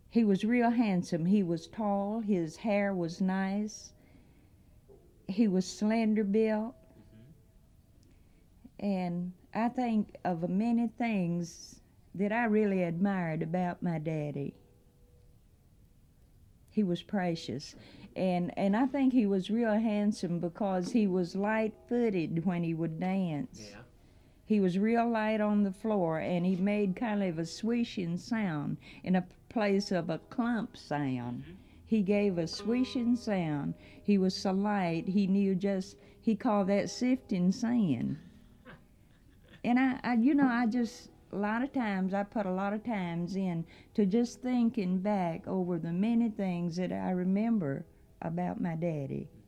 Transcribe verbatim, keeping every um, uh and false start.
He was real handsome. He was tall. His hair was nice. He was slender built. And I think of many things that I really admired about my daddy. He was precious. And and I think he was real handsome because he was light-footed when he would dance. Yeah. He was real light on the floor, and he made kind of a swishing sound in a place of a clump sound. Mm-hmm. He gave a swishing sound. He was so light, he knew just, he called that sifting sand. And I, I, you know, I just, a lot of times, I put a lot of times in to just thinking back over the many things that I remember about my daddy.